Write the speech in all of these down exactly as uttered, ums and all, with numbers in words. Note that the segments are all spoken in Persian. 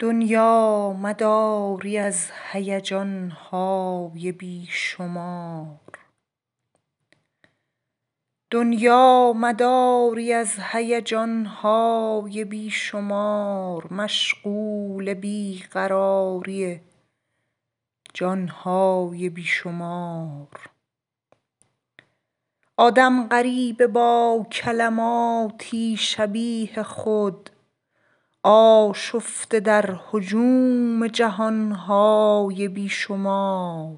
دنیا مداری از هیجان های بی شمار دنیا مداری از هیجان های بی شمار مشغول بی قراری جان های بی شمار آدم غریبه با کلماتی شبیه خود آشفته در هجوم جهان های بی شمار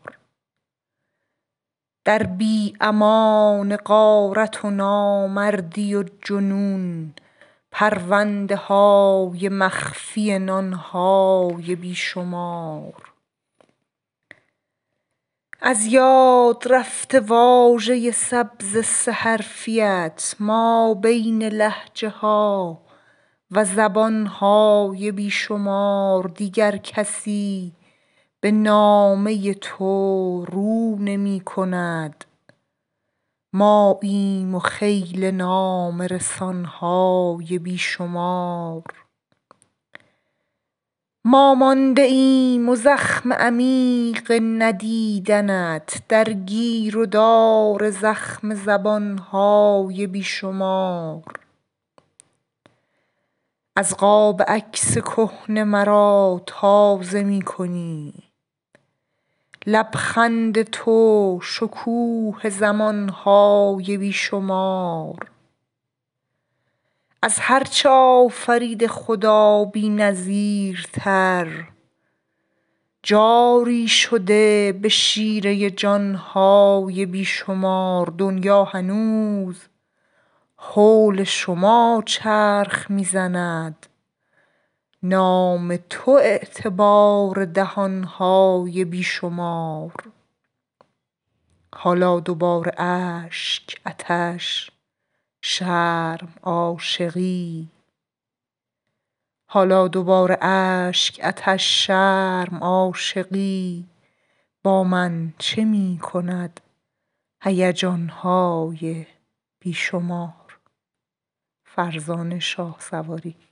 در بی امان غارت و نامردی و جنون پرونده های مخفی نان های بی شمار از یاد رفته واژه سبز سه حرفیت مابین لهجه ها و زبان های بی شمار دیگر کسی به نامه تو رو نمی کند ماییم و خیل نامه رسان های بی شمار ما مانده ایم و زخم عمیق ندیدنت در گیر و دار زخم زبان های بی شمار از قاب عکس کهنه مرا تازه می کنی لبخند تو شکوه زمان های بی شمار از هرچه آفرید خدا بی نظیرتر جاری شده به شیره جان های بی شمار دنیا هنوز حول شما چرخ می زند نام تو اعتبار دهان های بی شمار حالا دوباره اشک آتش شرم عاشقی حالا دوباره اشک آتش شرم عاشقی با من چه می کند هیجان های بی شمار فرزانه شاهسواری